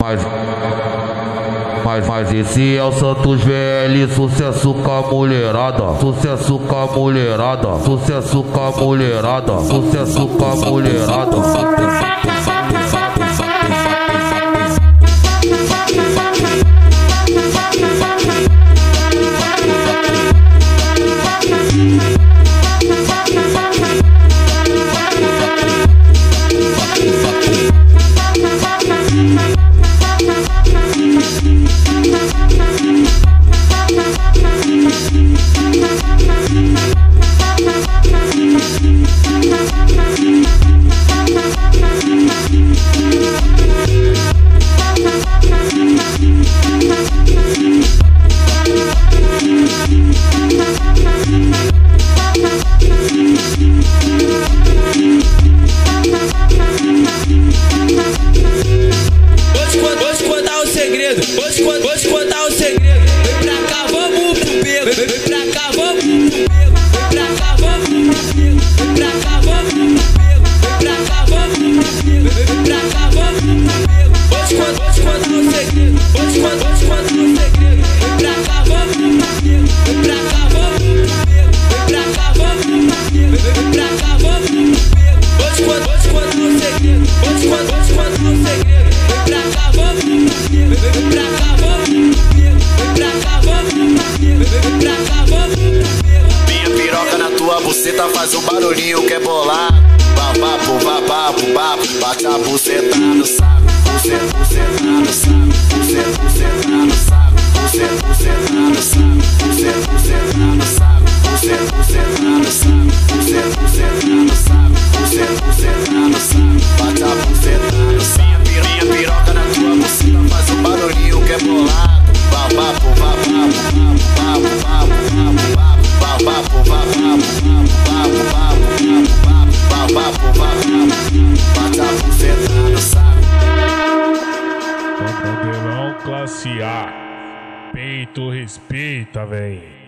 Mas esse é o Santos VL, sucesso com a mulherada, sucesso com a mulherada, sucesso com a mulherada, sucesso com a mulherada. Vou te contar o segredo. Vem pra cá, vamos pro beco. Vem pra cá, vamos pro beco. Vem pra cá, vamos pro beco. Vem pra cá, vamos pro beco. Vem pra cá, vamos pro beco. Vem pra cá, vamos pro beco. Vou te contar o segredo. Vou te contar o segredo. Vem pra cá, vamos pro beco. Vem pra cá, vamos pro beco. Vem pra cá, vamos pro beco. Vem pra cá, vamos pro beco. Vou te contar o segredo. Vou te contar o segredo. Vem pra cá, vamos pro beco. Vem pra cá, vamos pro beco. Vem pra cá, vamos pro beco. Vem pra cá, vamos pro beco. Minha piroca na tua buceta faz um barulhinho que é bolado. Babapo, babapo, bapo, bate a buceta no saco. Buceta no saco. Buceta no saco. Buceta no saco. Buceta no saco. Buceta no saco. Buceta no saco. Buceta no saco. Bate a buceta no saco. Minha piroca na tua buceta faz um barulhinho que é bolado. Babapo, babapo, bapo, bapo, bapo, bapo, babapo, babapo, bapo, bapo, bapo, bapo, bate a buceta no saco. Modelão classe A. Peito respeita, véi.